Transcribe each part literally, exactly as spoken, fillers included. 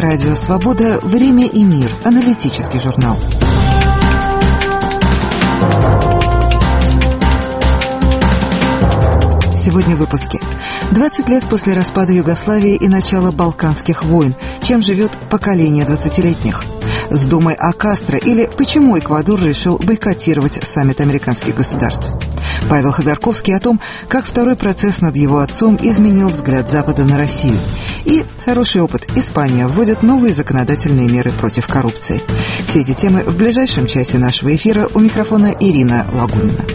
Радио «Свобода. Время и мир». Аналитический журнал. Сегодня в выпуске. двадцать лет после распада Югославии и начала Балканских войн. Чем живет поколение двадцатилетних? С думой о Кастро или почему Эквадор решил бойкотировать саммит американских государств? Павел Ходорковский о том, как второй процесс над его отцом изменил взгляд Запада на Россию. И хороший опыт. Испания вводит новые законодательные меры против коррупции. Все эти темы в ближайшем часе нашего эфира. У микрофона Ирина Лагунина.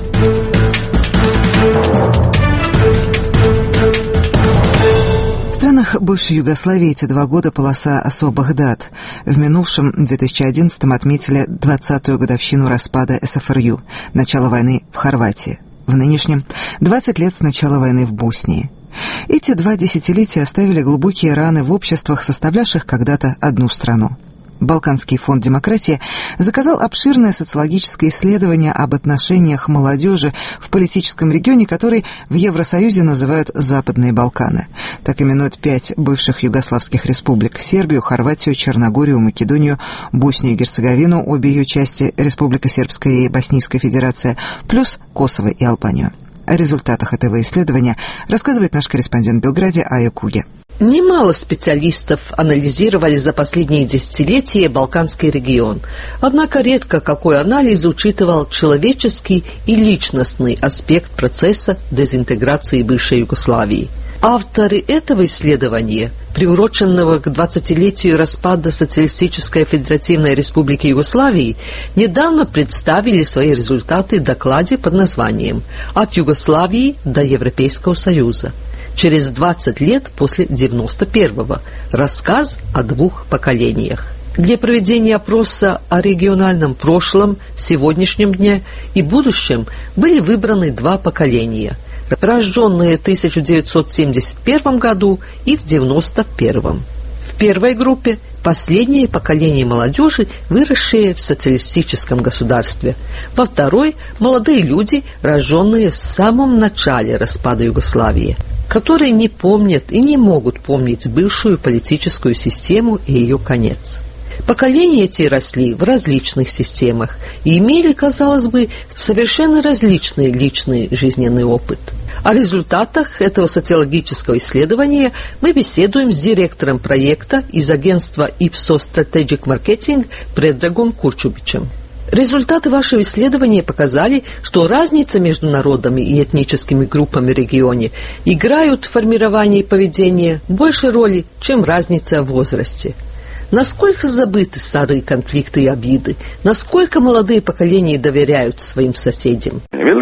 В странах бывшей Югославии эти два года полоса особых дат. В минувшем две тысячи одиннадцатом отметили двадцатую годовщину распада СФРЮ, начало войны в Хорватии. В нынешнем двадцать лет с начала войны в Боснии. Эти два десятилетия оставили глубокие раны в обществах, составлявших когда-то одну страну. Балканский фонд демократии заказал обширное социологическое исследование об отношениях молодежи в политическом регионе, который в Евросоюзе называют «Западные Балканы». Так именуют пять бывших югославских республик – Сербию, Хорватию, Черногорию, Македонию, Боснию и Герцеговину, обе ее части – Республика Сербская и Боснийская Федерация, плюс Косово и Албанию. О результатах этого исследования рассказывает наш корреспондент в Белграде Ая Куге. Немало специалистов анализировали за последние десятилетия Балканский регион. Однако редко какой анализ учитывал человеческий и личностный аспект процесса дезинтеграции бывшей Югославии. Авторы этого исследования, приуроченного к двадцатилетию распада Социалистической Федеративной Республики Югославии, недавно представили свои результаты в докладе под названием «От Югославии до Европейского Союза. Через двадцать лет после девяносто первого. Рассказ о двух поколениях». Для проведения опроса о региональном прошлом, сегодняшнем дне и будущем были выбраны два поколения, рожденные в тысяча девятьсот семьдесят первом году и в девяносто первом. В первой группе последнее поколение молодежи, выросшие в социалистическом государстве. Во второй – молодые люди, рожденные в самом начале распада Югославии, которые не помнят и не могут помнить бывшую политическую систему и ее конец. Поколения эти росли в различных системах и имели, казалось бы, совершенно различный личный жизненный опыт. О результатах этого социологического исследования мы беседуем с директором проекта из агентства Ipsos Strategic Marketing Predragom Kurčubićem. Результаты вашего исследования показали, что разница между народами и этническими группами в регионе играют в формировании поведения больше роли, чем разница в возрасте. Насколько забыты старые конфликты и обиды? Насколько молодые поколения доверяют своим соседям?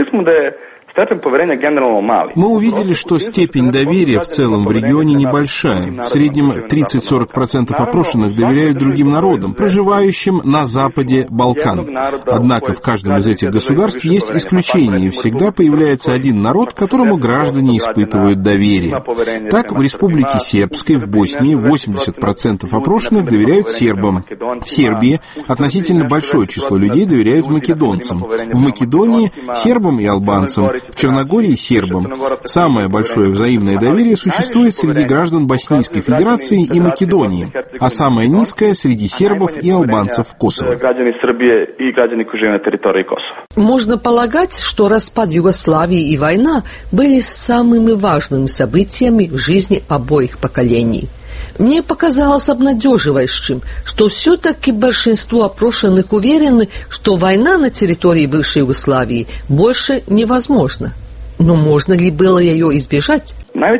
Мы увидели, что степень доверия в целом в регионе небольшая. В среднем тридцать-сорок процентов опрошенных доверяют другим народам, проживающим на западе Балкан. Однако в каждом из этих государств есть исключения, и всегда появляется один народ, которому граждане испытывают доверие. Так, в Республике Сербской в Боснии восемьдесят процентов опрошенных доверяют сербам. В Сербии относительно большое число людей доверяют македонцам. В Македонии – сербам и албанцам. В Черногории – сербам. Самое большое взаимное доверие существует среди граждан Боснийской Федерации и Македонии, а самое низкое – среди сербов и албанцев Косово. Можно полагать, что распад Югославии и война были самыми важными событиями в жизни обоих поколений. Мне показалось обнадеживающим, что все-таки большинство опрошенных уверены, что война на территории бывшей Югославии больше невозможна. Но можно ли было ее избежать?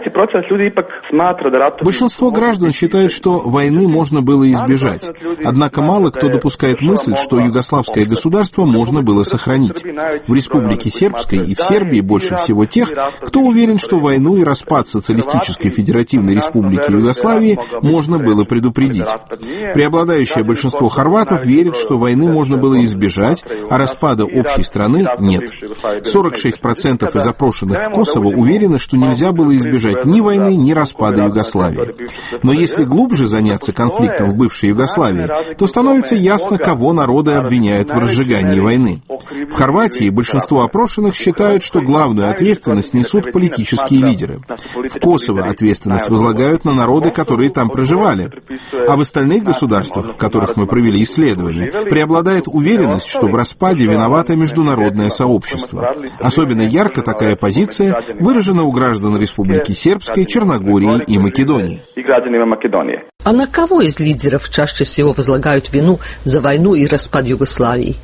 Большинство граждан считает, что войны можно было избежать. Однако мало кто допускает мысль, что югославское государство можно было сохранить. В Республике Сербской и в Сербии больше всего тех, кто уверен, что войну и распад Социалистической Федеративной Республики Югославии можно было предупредить. Преобладающее большинство хорватов верит, что войны можно было избежать, а распада общей страны нет. сорок шесть процентов из опрошенных в Косово уверены, что нельзя было избежать избежать ни войны, ни распада Югославии. Но если глубже заняться конфликтом в бывшей Югославии, то становится ясно, кого народы обвиняют в разжигании войны. В Хорватии большинство опрошенных считают, что главную ответственность несут политические лидеры. В Косово ответственность возлагают на народы, которые там проживали. А в остальных государствах, в которых мы провели исследования, преобладает уверенность, что в распаде виновато международное сообщество. Особенно ярко такая позиция выражена у граждан Республики Сербской, Черногории и Македонии. А на кого из лидеров чаще всего возлагают вину за войну и распад Югославии?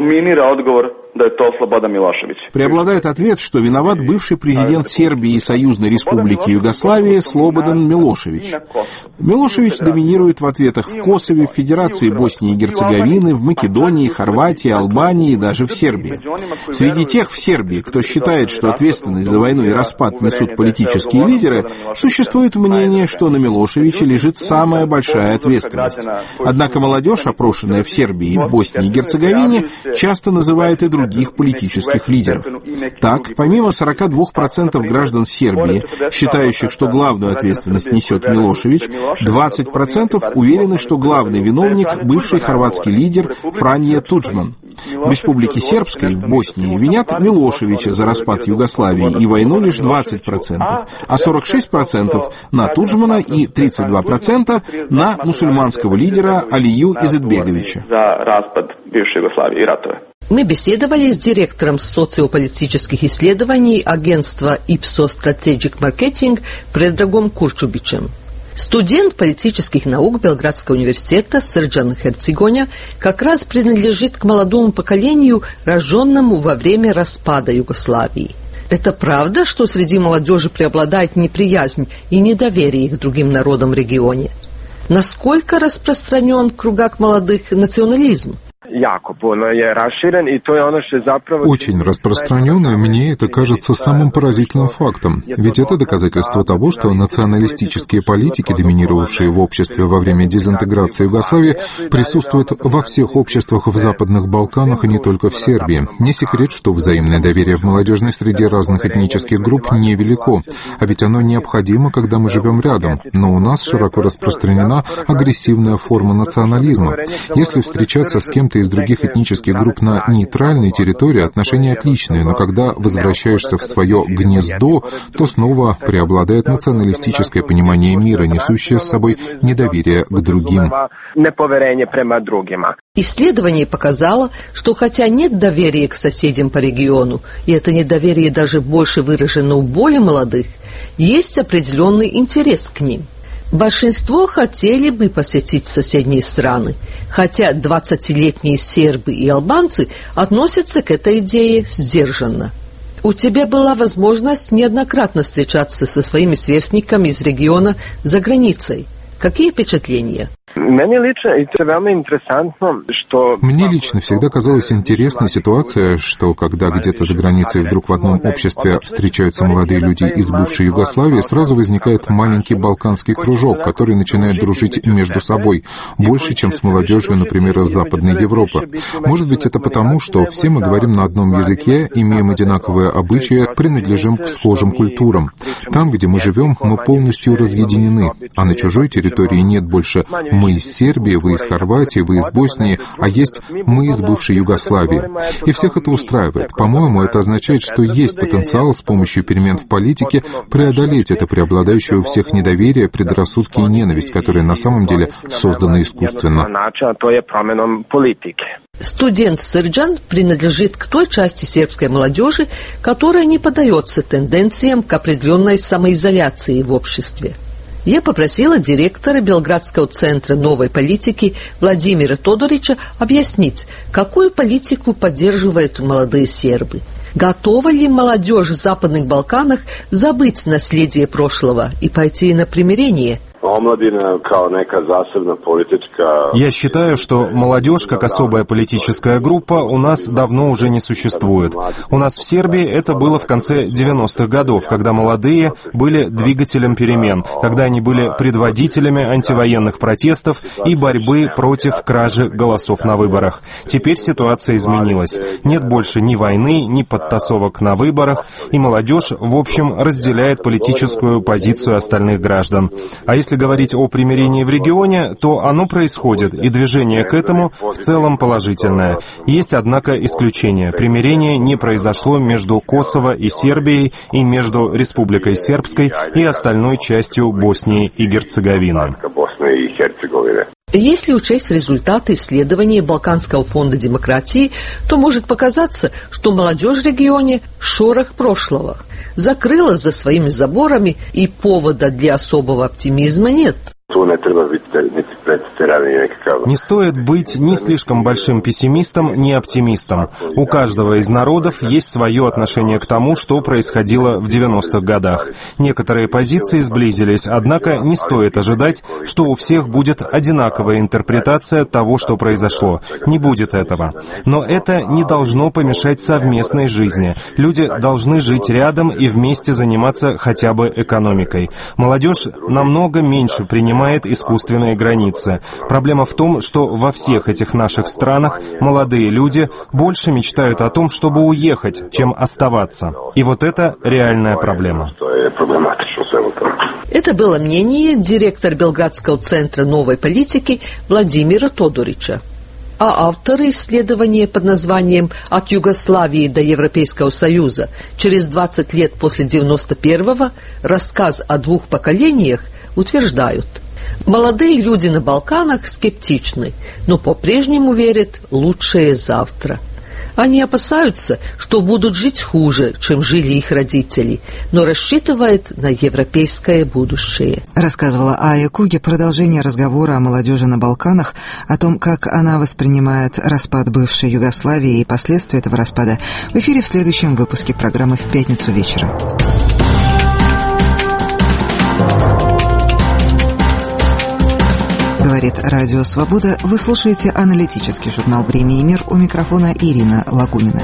Преобладает ответ, что виноват бывший президент Сербии и Союзной Республики Югославии Слободан Милошевич. Милошевич доминирует в ответах в Косове, в Федерации Боснии и Герцеговины, в Македонии, Хорватии, Албании и даже в Сербии. Среди тех в Сербии, кто считает, что ответственность за войну и распад несут политические лидеры, существует мнение, что на Милошевиче лежит самая большая ответственность. Однако молодежь, опрошенная в Сербии и в Боснии и Герцеговине, часто называет и других политических лидеров. Так, помимо сорок два процента граждан Сербии, считающих, что главную ответственность несет Милошевич, двадцать процентов уверены, что главный виновник – бывший хорватский лидер Франье Туджман. В Республике Сербской, в Боснии, винят Милошевича за распад Югославии и войну лишь двадцать процентов, а сорок шесть процентов на Туджмана и тридцать два процента на мусульманского лидера Алию Изетбеговича. Мы беседовали с директором социополитических исследований агентства Ipsos Strategic Marketing Предрагом Курчубичем. Студент политических наук Белградского университета Срđan Hercigonja как раз принадлежит к молодому поколению, рожденному во время распада Югославии. Это правда, что среди молодежи преобладает неприязнь и недоверие к другим народам в регионе? Насколько распространен в кругах молодых национализм? Очень распространен, и мне это кажется самым поразительным фактом. Ведь это доказательство того, что националистические политики, доминировавшие в обществе во время дезинтеграции Югославии, присутствуют во всех обществах в Западных Балканах и не только в Сербии. Не секрет, что взаимное доверие в молодежной среде разных этнических групп невелико, а ведь оно необходимо, когда мы живем рядом. Но у нас широко распространена агрессивная форма национализма. Если встречаться с кем-то из других этнических групп на нейтральной территории, отношения отличные, но когда возвращаешься в свое гнездо, то снова преобладает националистическое понимание мира, несущее с собой недоверие к другим. Исследование показало, что хотя нет доверия к соседям по региону, и это недоверие даже больше выражено у более молодых, есть определенный интерес к ним. Большинство хотели бы посетить соседние страны, хотя двадцатилетние сербы и албанцы относятся к этой идее сдержанно. У тебя была возможность неоднократно встречаться со своими сверстниками из региона за границей. Какие впечатления? Мне лично всегда казалась интересной ситуация, что когда где-то за границей вдруг в одном обществе встречаются молодые люди из бывшей Югославии, сразу возникает маленький балканский кружок, который начинает дружить между собой, больше, чем с молодежью, например, из Западной Европы. Может быть, это потому, что все мы говорим на одном языке, имеем одинаковые обычаи, принадлежим к схожим культурам. Там, где мы живем, мы полностью разъединены, а на чужой территории нет больше «мы из Сербии», «вы из Хорватии», «вы из Боснии», а есть «мы из бывшей Югославии». И всех это устраивает. По-моему, это означает, что есть потенциал с помощью перемен в политике преодолеть это преобладающее у всех недоверие, предрассудки и ненависть, которые на самом деле созданы искусственно. Студент Срđan принадлежит к той части сербской молодежи, которая не поддается тенденциям к определенной самоизоляции в обществе. Я попросила директора Белградского центра новой политики Владимира Тодорича объяснить, какую политику поддерживают молодые сербы. Готова ли молодежь в Западных Балканах забыть наследие прошлого и пойти на примирение? Я считаю, что молодежь, как особая политическая группа, у нас давно уже не существует. У нас в Сербии это было в конце девяностых годов, когда молодые были двигателем перемен, когда они были предводителями антивоенных протестов и борьбы против кражи голосов на выборах. Теперь ситуация изменилась. Нет больше ни войны, ни подтасовок на выборах, и молодежь, в общем, разделяет политическую позицию остальных граждан. А если говорить о примирении в регионе, то оно происходит, и движение к этому в целом положительное. Есть, однако, исключение. Примирение не произошло между Косово и Сербией, и между Республикой Сербской и остальной частью Боснии и Герцеговины. Если учесть результаты исследования Балканского фонда демократии, то может показаться, что молодежь в регионе – шорох прошлого. Закрылась за своими заборами, и повода для особого оптимизма нет. Не стоит быть ни слишком большим пессимистом, ни оптимистом. У каждого из народов есть свое отношение к тому, что происходило в девяностых годах. Некоторые позиции сблизились, однако не стоит ожидать, что у всех будет одинаковая интерпретация того, что произошло. Не будет этого. Но это не должно помешать совместной жизни. Люди должны жить рядом и вместе заниматься хотя бы экономикой. Молодежь намного меньше принимает искусственные границы. Проблема в том, что во всех этих наших странах молодые люди больше мечтают о том, чтобы уехать, чем оставаться. И вот это реальная проблема. Это было мнение директора Белградского центра новой политики Владимира Тодорича. А авторы исследования под названием «От Югославии до Европейского Союза. Через двадцать лет после девяносто первого. Рассказ о двух поколениях» утверждают: молодые люди на Балканах скептичны, но по-прежнему верят в лучшее завтра. Они опасаются, что будут жить хуже, чем жили их родители, но рассчитывают на европейское будущее. Рассказывала Ая Куги. Продолжение разговора о молодежи на Балканах, о том, как она воспринимает распад бывшей Югославии и последствия этого распада, в эфире в следующем выпуске программы «В пятницу вечером». Говорит Радио Свобода. Вы слушаете аналитический журнал «Время и мир». У микрофона Ирина Лагунина.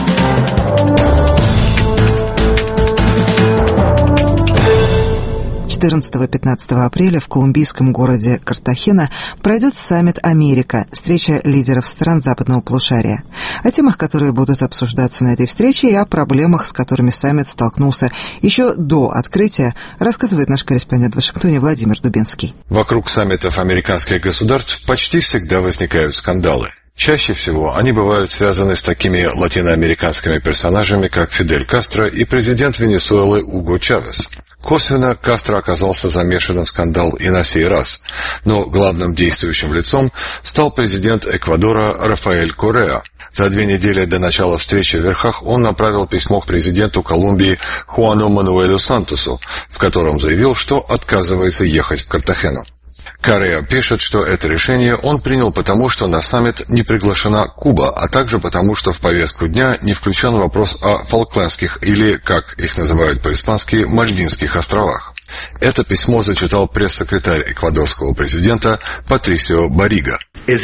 четырнадцатого-пятнадцатого апреля в колумбийском городе Картахена пройдет саммит «Америка», встреча лидеров стран западного полушария. О темах, которые будут обсуждаться на этой встрече, и о проблемах, с которыми саммит столкнулся еще до открытия, рассказывает наш корреспондент в Вашингтоне Владимир Дубинский. Вокруг саммитов американских государств почти всегда возникают скандалы. Чаще всего они бывают связаны с такими латиноамериканскими персонажами, как Фидель Кастро и президент Венесуэлы Уго Чавес. Косвенно Кастро оказался замешанным в скандал и на сей раз, но главным действующим лицом стал президент Эквадора Рафаэль Корреа. За две недели до начала встречи в верхах он направил письмо к президенту Колумбии Хуану Мануэлю Сантосу, в котором заявил, что отказывается ехать в Картахену. Корреа пишет, что это решение он принял потому, что на саммит не приглашена Куба, а также потому, что в повестку дня не включен вопрос о Фолклендских или, как их называют по-испански, Мальвинских островах. Это письмо зачитал пресс-секретарь эквадорского президента Патрисио Баррига.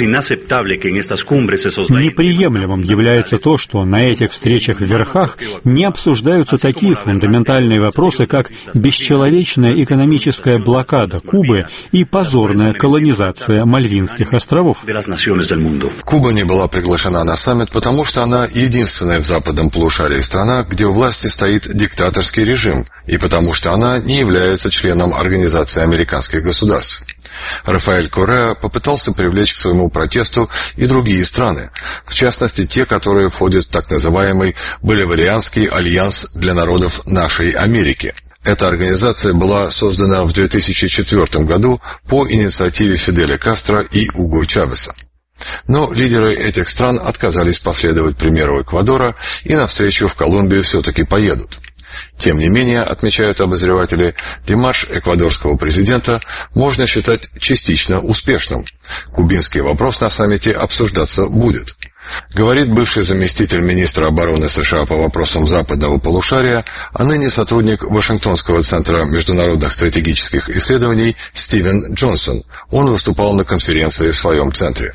Неприемлемым является то, что на этих встречах в верхах не обсуждаются такие фундаментальные вопросы, как бесчеловечная экономическая блокада Кубы и позорная колонизация Мальвинских островов. Куба не была приглашена на саммит, потому что она единственная в западном полушарии страна, где у власти стоит диктаторский режим, и потому что она не является членом Организации американских государств. Рафаэль Корреа попытался привлечь к своему протесту и другие страны, в частности те, которые входят в так называемый Боливарианский альянс для народов нашей Америки. Эта организация была создана в две тысячи четвёртом году по инициативе Фиделя Кастро и Уго Чавеса. Но лидеры этих стран отказались последовать примеру Эквадора и на встречу в Колумбию все-таки поедут. Тем не менее, отмечают обозреватели, демарш эквадорского президента можно считать частично успешным. Кубинский вопрос на саммите обсуждаться будет. Говорит бывший заместитель министра обороны США по вопросам западного полушария, а ныне сотрудник Вашингтонского центра международных стратегических исследований Стивен Джонсон. Он выступал на конференции в своем центре.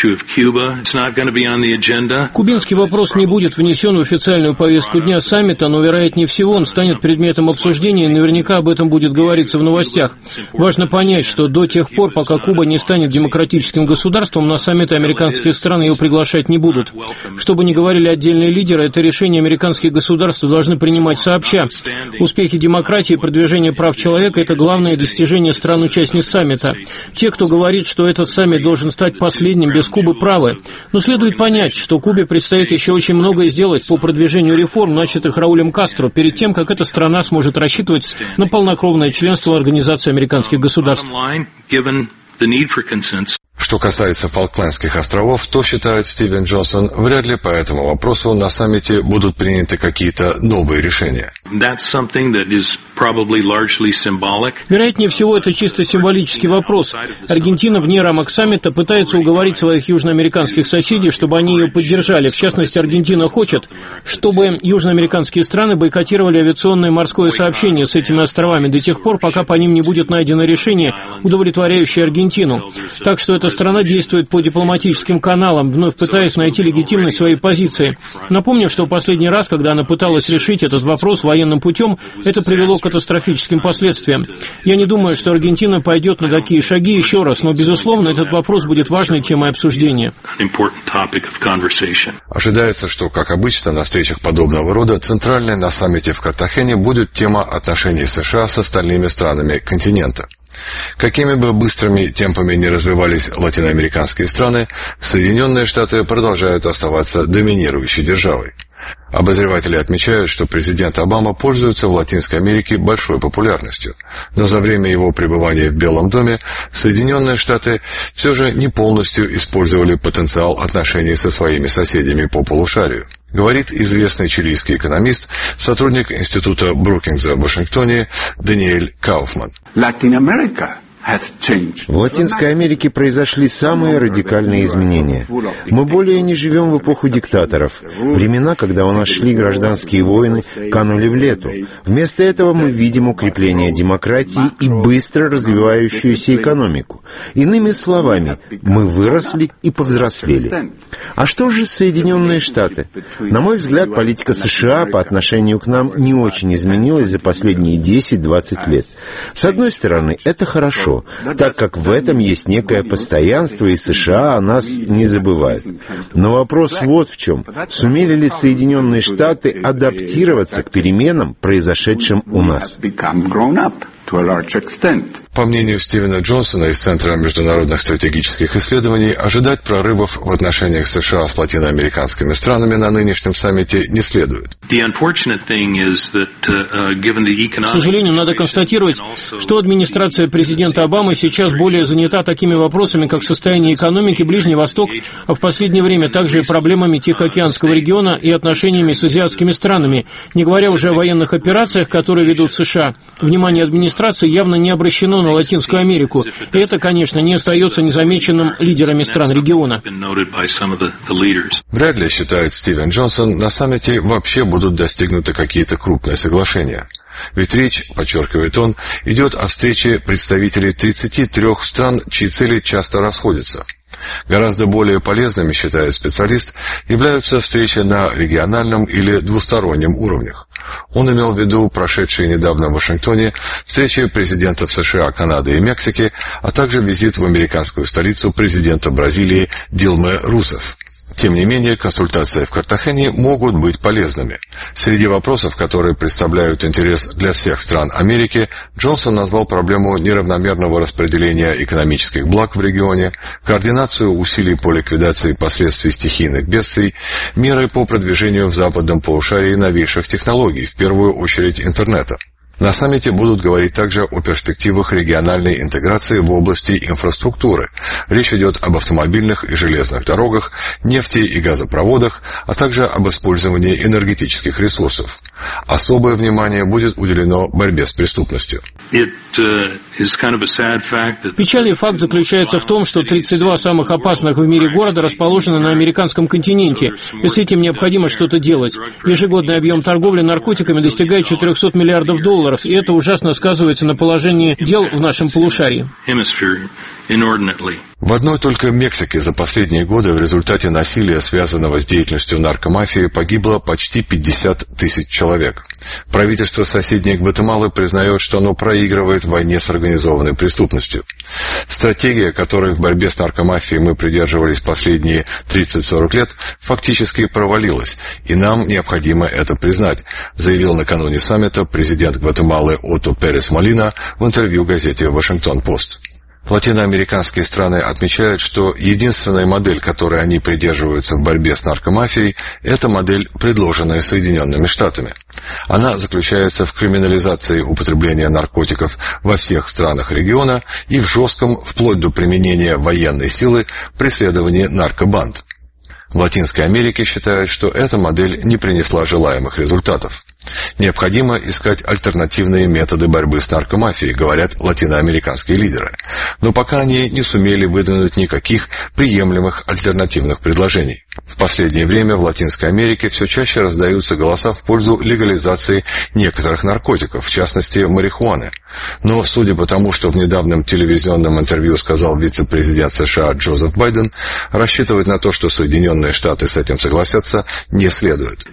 Кубинский вопрос не будет внесен в официальную повестку дня саммита, но, вероятнее всего, он станет предметом обсуждения, и наверняка об этом будет говориться в новостях. Важно понять, что до тех пор, пока Куба не станет демократическим государством, на саммиты американские страны его приглашать не будут. Что бы ни говорили отдельные лидеры, это решение американские государства должны принимать сообща. Успехи демократии и продвижение прав человека – это главное достижение стран-участниц саммита. Те, кто говорит, что этот саммит должен стать последним без Кубы, правы. Но следует понять, что Кубе предстоит еще очень многое сделать по продвижению реформ, начатых Раулем Кастро, перед тем, как эта страна сможет рассчитывать на полнокровное членство Организации американских государств. Что касается Фолклендских островов, то, считает Стивен Джонсон, вряд ли по этому вопросу на саммите будут приняты какие-то новые решения. Вероятнее всего, это чисто символический вопрос. Аргентина вне рамок саммита пытается уговорить своих южноамериканских соседей, чтобы они ее поддержали. В частности, Аргентина хочет, чтобы южноамериканские страны бойкотировали авиационное и морское сообщение с этими островами до тех пор, пока по ним не будет найдено решение, удовлетворяющее Аргентину. Так что эта страна действует по дипломатическим каналам, вновь пытаясь найти легитимность своей позиции. Напомню, что в последний раз, когда она пыталась решить этот вопрос военным путем, это привело к катастрофическим последствиям. Я не думаю, что Аргентина пойдет на такие шаги еще раз, но, безусловно, этот вопрос будет важной темой обсуждения. Ожидается, что, как обычно, на встречах подобного рода центральной на саммите в Картахене будет тема отношений США с остальными странами континента. Какими бы быстрыми темпами ни развивались латиноамериканские страны, Соединенные Штаты продолжают оставаться доминирующей державой. Обозреватели отмечают, что президент Обама пользуется в Латинской Америке большой популярностью, но за время его пребывания в Белом доме Соединенные Штаты все же не полностью использовали потенциал отношений со своими соседями по полушарию. Говорит известный чилийский экономист, сотрудник Института Брукингса в Вашингтоне Даниэль Кауфман. В Латинской Америке произошли самые радикальные изменения. Мы более не живем в эпоху диктаторов. Времена, когда у нас шли гражданские войны, канули в лету. Вместо этого мы видим укрепление демократии и быстро развивающуюся экономику. Иными словами, мы выросли и повзрослели. А что же Соединенные Штаты? На мой взгляд, политика США по отношению к нам не очень изменилась за последние десять-двадцать лет. С одной стороны, это хорошо, так как в этом есть некое постоянство, и США о нас не забывают. Но вопрос вот в чем. Сумели ли Соединенные Штаты адаптироваться к переменам, произошедшим у нас? По мнению Стивена Джонсона из Центра международных стратегических исследований, ожидать прорывов в отношениях США с латиноамериканскими странами на нынешнем саммите не следует. К сожалению, надо констатировать, что администрация президента Обамы сейчас более занята такими вопросами, как состояние экономики, Ближний Восток, а в последнее время также и проблемами Тихоокеанского региона и отношениями с азиатскими странами, не говоря уже о военных операциях, которые ведут США. Внимание администрации явно не обращено на Латинскую Америку, и это, конечно, не остается незамеченным лидерами стран региона. Вряд ли, считает Стивен Джонсон, на саммите вообще будут достигнуты какие-то крупные соглашения. Ведь речь, подчеркивает он, идет о встрече представителей тридцати трёх стран, чьи цели часто расходятся. Гораздо более полезными, считает специалист, являются встречи на региональном или двустороннем уровнях. Он имел в виду прошедшие недавно в Вашингтоне встречи президентов США, Канады и Мексики, а также визит в американскую столицу президента Бразилии Дилмы Русеф. Тем не менее, консультации в Картахене могут быть полезными. Среди вопросов, которые представляют интерес для всех стран Америки, Джонсон назвал проблему неравномерного распределения экономических благ в регионе, координацию усилий по ликвидации последствий стихийных бедствий, меры по продвижению в западном полушарии новейших технологий, в первую очередь интернета. На саммите будут говорить также о перспективах региональной интеграции в области инфраструктуры. Речь идет об автомобильных и железных дорогах, нефти и газопроводах, а также об использовании энергетических ресурсов. Особое внимание будет уделено борьбе с преступностью. Печальный факт заключается в том, что тридцать два самых опасных в мире города расположены на американском континенте, и с этим необходимо что-то делать. Ежегодный объем торговли наркотиками достигает четыреста миллиардов долларов, и это ужасно сказывается на положении дел в нашем полушарии. В одной только Мексике за последние годы в результате насилия, связанного с деятельностью наркомафии, погибло почти пятьдесят тысяч человек. Правительство соседней Гватемалы признает, что оно проигрывает в войне с организованной преступностью. Стратегия, которой в борьбе с наркомафией мы придерживались последние тридцать-сорок лет, фактически провалилась, и нам необходимо это признать, заявил накануне саммита президент Гватемалы Ото Перес Молина в интервью газете «Вашингтон-Пост». Латиноамериканские страны отмечают, что единственная модель, которой они придерживаются в борьбе с наркомафией, это модель, предложенная Соединенными Штатами. Она заключается в криминализации употребления наркотиков во всех странах региона и в жестком, вплоть до применения военной силы, преследовании наркобанд. В Латинской Америке считают, что эта модель не принесла желаемых результатов. Необходимо искать альтернативные методы борьбы с наркомафией, говорят латиноамериканские лидеры. Но пока они не сумели выдвинуть никаких приемлемых альтернативных предложений. В последнее время в Латинской Америке все чаще раздаются голоса в пользу легализации некоторых наркотиков, в частности марихуаны. Но, судя по тому, что в недавнем телевизионном интервью сказал вице-президент США Джозеф Байден, рассчитывать на то, что Соединенные Штаты с этим согласятся, не следует.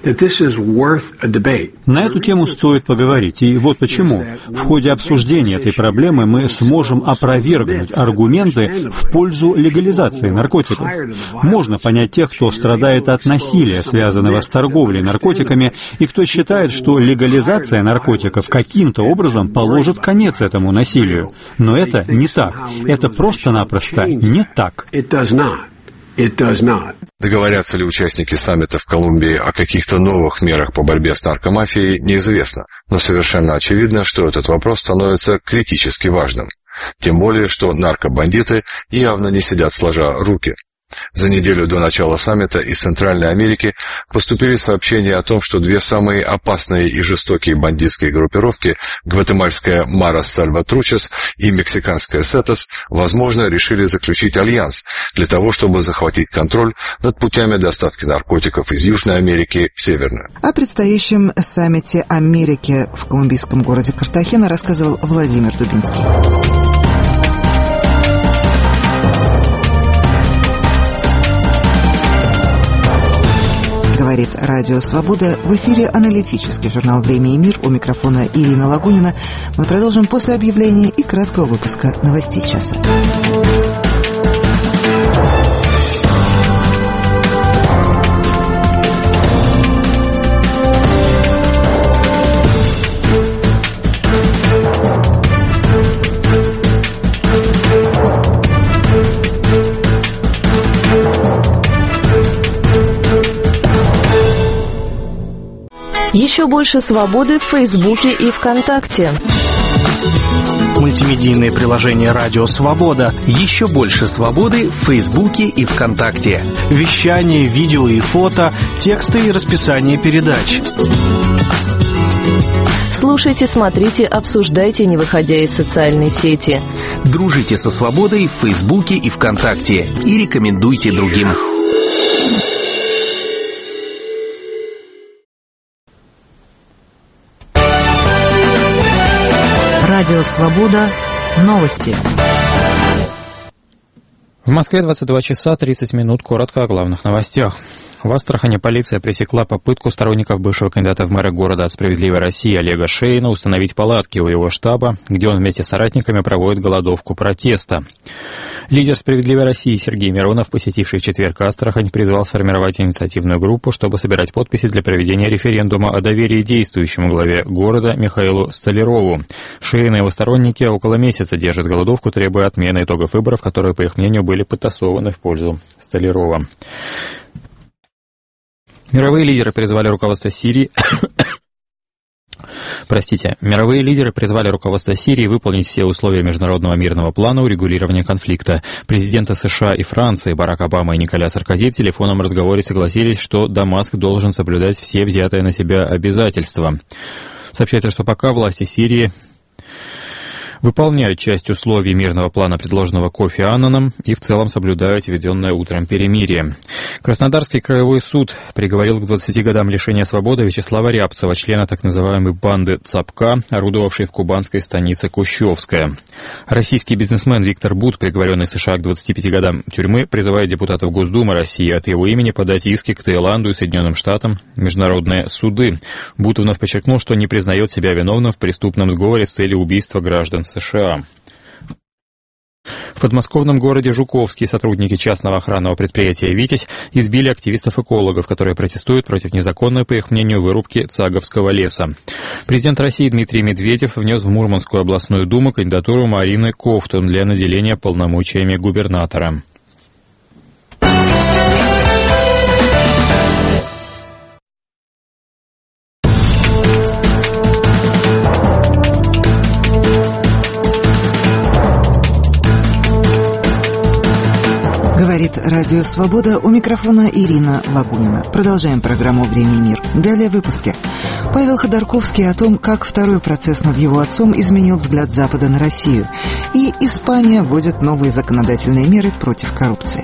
На эту тему стоит поговорить, и вот почему. В ходе обсуждения этой проблемы мы сможем опровергнуть аргументы в пользу легализации наркотиков. Можно понять тех, кто страдает от насилия, связанного с торговлей наркотиками, и кто считает, что легализация наркотиков каким-то образом положит конец этому насилию. Но это не так. Это просто-напросто не так. Договорятся ли участники саммита в Колумбии о каких-то новых мерах по борьбе с наркомафией, неизвестно. Но совершенно очевидно, что этот вопрос становится критически важным. Тем более, что наркобандиты явно не сидят сложа руки. За неделю до начала саммита из Центральной Америки поступили сообщения о том, что две самые опасные и жестокие бандитские группировки, гватемальская Марас Сальватручес и мексиканская Сетас, возможно, решили заключить альянс для того, чтобы захватить контроль над путями доставки наркотиков из Южной Америки в Северную. О предстоящем саммите Америки в колумбийском городе Картахена рассказывал Владимир Дубинский. Говорит Радио Свобода. В эфире аналитический журнал «Время и мир». У микрофона Ирина Лагунина. Мы продолжим после объявления и краткого выпуска новостей часа. Еще больше свободы в Фейсбуке и ВКонтакте. Мультимедийное приложение «Радио Свобода». Еще больше свободы в Фейсбуке и ВКонтакте. Вещание, видео и фото, тексты и расписание передач. Слушайте, смотрите, обсуждайте, не выходя из социальной сети. Дружите со свободой в Фейсбуке и ВКонтакте. И рекомендуйте другим. Радио Свобода. Новости. В Москве двадцать два часа тридцать минут. Коротко о главных новостях. В Астрахани полиция пресекла попытку сторонников бывшего кандидата в мэры города от «Справедливой России» Олега Шейна установить палатки у его штаба, где он вместе с соратниками проводит голодовку протеста. Лидер «Справедливой России» Сергей Миронов, посетивший в четверг Астрахань, призвал сформировать инициативную группу, чтобы собирать подписи для проведения референдума о доверии действующему главе города Михаилу Столярову. Шейн и его сторонники около месяца держат голодовку, требуя отмены итогов выборов, которые, по их мнению, были подтасованы в пользу Столярова. Мировые лидеры призвали руководство Сирии Простите, мировые лидеры призвали руководство Сирии выполнить все условия международного мирного плана урегулирования конфликта. Президенты США и Франции Барак Обама и Николя Саркози в телефонном разговоре согласились, что Дамаск должен соблюдать все взятые на себя обязательства. Сообщается, что пока власти Сирии выполняют часть условий мирного плана, предложенного Кофи Аннаном, и в целом соблюдают введенное утром перемирие. Краснодарский краевой суд приговорил к двадцати годам лишения свободы Вячеслава Рябцева, члена так называемой банды «Цапка», орудовавшей в кубанской станице Кущевская. Российский бизнесмен Виктор Бут, приговоренный в США к двадцати пяти годам тюрьмы, призывает депутатов Госдумы России от его имени подать иски к Таиланду и Соединенным Штатам в международные суды. Бут вновь подчеркнул, что не признает себя виновным в преступном сговоре с целью убийства граждан США. В подмосковном городе Жуковске сотрудники частного охранного предприятия «Витязь» избили активистов-экологов, которые протестуют против незаконной, по их мнению, вырубки Цаговского леса. Президент России Дмитрий Медведев внес в Мурманскую областную думу кандидатуру Марины Ковтун для наделения полномочиями губернатора. Говорит Радио Свобода, у микрофона Ирина Лагунина. Продолжаем программу «Время и мир». Далее в выпуске. Павел Ходорковский о том, как второй процесс над его отцом изменил взгляд Запада на Россию. И Испания вводит новые законодательные меры против коррупции.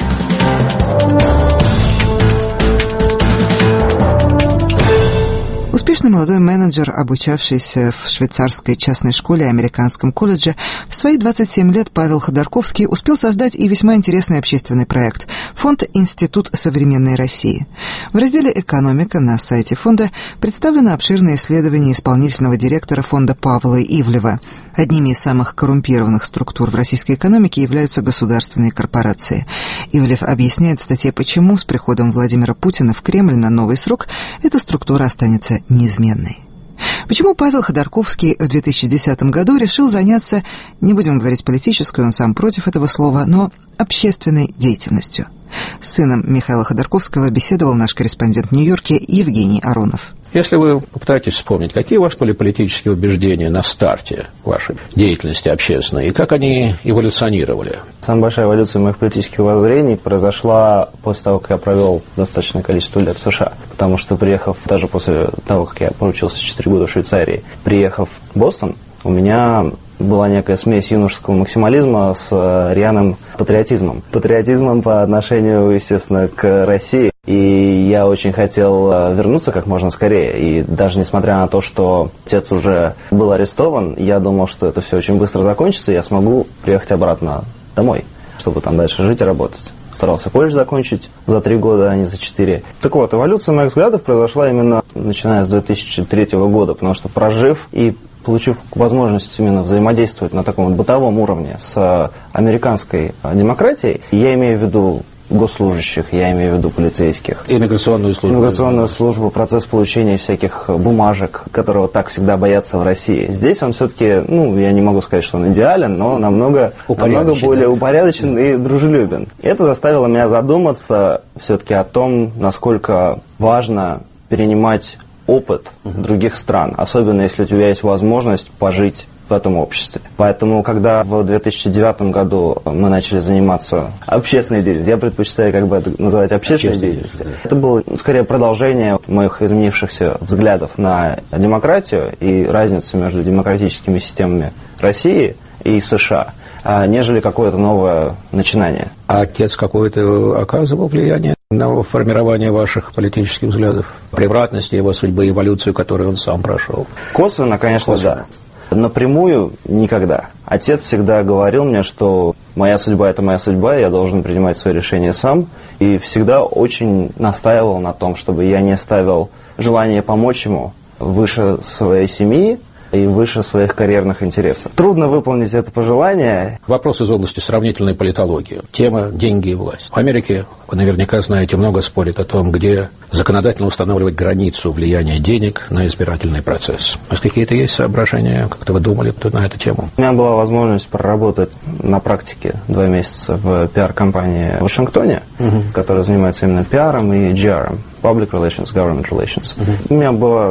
Успешный молодой менеджер, обучавшийся в швейцарской частной школе и американском колледже, в свои двадцать семь лет Павел Ходорковский успел создать и весьма интересный общественный проект – фонд «Институт современной России». В разделе «Экономика» на сайте фонда представлено обширное исследование исполнительного директора фонда Павла Ивлева. Одними из самых коррумпированных структур в российской экономике являются государственные корпорации. Ивлев объясняет в статье, почему с приходом Владимира Путина в Кремль на новый срок эта структура останется неизменной. Почему Павел Ходорковский в две тысячи десятом году решил заняться, не будем говорить политической, он сам против этого слова, но общественной деятельностью? С сыном Михаила Ходорковского беседовал наш корреспондент в Нью-Йорке Евгений Аронов. Если вы попытаетесь вспомнить, какие у вас были политические убеждения на старте вашей деятельности общественной, и как они эволюционировали? Самая большая эволюция моих политических воззрений произошла после того, как я провел достаточное количество лет в США. Потому что, приехав, даже после того, как я проучился четыре года в Швейцарии, приехав в Бостон, у меня была некая смесь юношеского максимализма с рьяным патриотизмом. Патриотизмом по отношению, естественно, к России. И я очень хотел вернуться как можно скорее. И даже несмотря на то, что отец уже был арестован, я думал, что это все очень быстро закончится, и я смогу приехать обратно домой, чтобы там дальше жить и работать. Старался колледж закончить за три года, а не за четыре. Так вот, эволюция моих взглядов произошла именно начиная с две тысячи третьего года, потому что, прожив и получив возможность именно взаимодействовать на таком вот бытовом уровне с американской демократией, я имею в виду госслужащих, я имею в виду полицейских. Иммиграционную службу. Иммиграционную службу, процесс получения всяких бумажек, которого так всегда боятся в России. Здесь он все-таки, ну, я не могу сказать, что он идеален, но намного, намного более упорядочен и дружелюбен. И это заставило меня задуматься все-таки о том, насколько важно перенимать опыт uh-huh. других стран, особенно если у тебя есть возможность пожить в этом обществе. Поэтому, когда в две тысячи девятом году мы начали заниматься общественной деятельностью, я предпочитаю как бы это называть общественной деятельностью, это было скорее продолжение моих изменившихся взглядов на демократию и разницу между демократическими системами России и США, нежели какое-то новое начинание. А отец какое-то оказывал влияние на формирование ваших политических взглядов? Превратности его судьбы, эволюцию, которую он сам прошел? Косвенно, конечно, Косвенно. да. Напрямую никогда. Отец всегда говорил мне, что моя судьба – это моя судьба, я должен принимать свои решения сам. И всегда очень настаивал на том, чтобы я не ставил желание помочь ему выше своей семьи и выше своих карьерных интересов. Трудно выполнить это пожелание. Вопрос из области сравнительной политологии. Тема «деньги и власть». В Америке, вы наверняка знаете, много спорят о том, где законодательно устанавливать границу влияния денег на избирательный процесс. У вас какие-то есть соображения? Как-то вы думали на эту тему? У меня была возможность проработать на практике два месяца в пиар-компании в Вашингтоне, угу. которая занимается именно пиаром и джи ар, Public Relations, Government Relations. Угу. У меня было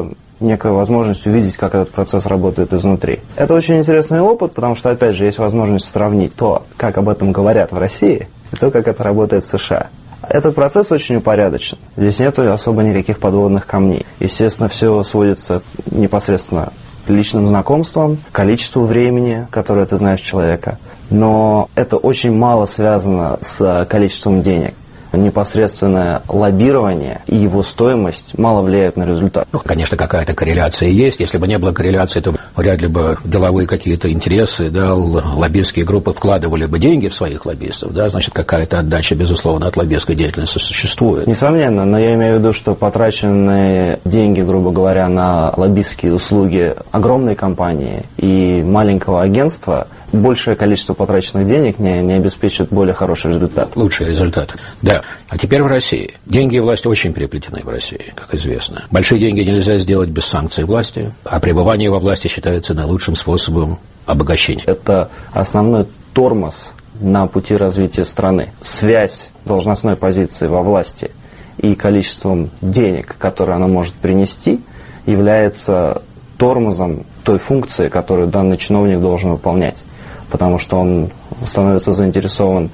некая возможность увидеть, как этот процесс работает изнутри. Это очень интересный опыт, потому что, опять же, есть возможность сравнить то, как об этом говорят в России, и то, как это работает в США. Этот процесс очень упорядочен. Здесь нет особо никаких подводных камней. Естественно, все сводится непосредственно к личным знакомствам, количеству времени, которое ты знаешь человека. Но это очень мало связано с количеством денег. Непосредственное лоббирование и его стоимость мало влияют на результат. Ну, конечно, какая-то корреляция есть. Если бы не было корреляции, то вряд ли бы деловые какие-то интересы, да, лоббистские группы вкладывали бы деньги в своих лоббистов, да, значит, какая-то отдача, безусловно, от лоббистской деятельности существует. Несомненно, но я имею в виду, что потраченные деньги, грубо говоря, на лоббистские услуги огромной компании и маленького агентства, большее количество потраченных денег не, не обеспечит более хороший результат. Лучший результат, да. А теперь в России. Деньги и власть очень переплетены в России, как известно. Большие деньги нельзя сделать без санкций власти, а пребывание во власти считается наилучшим способом обогащения. Это основной тормоз на пути развития страны. Связь должностной позиции во власти и количеством денег, которые она может принести, является тормозом той функции, которую данный чиновник должен выполнять. Потому что он становится заинтересован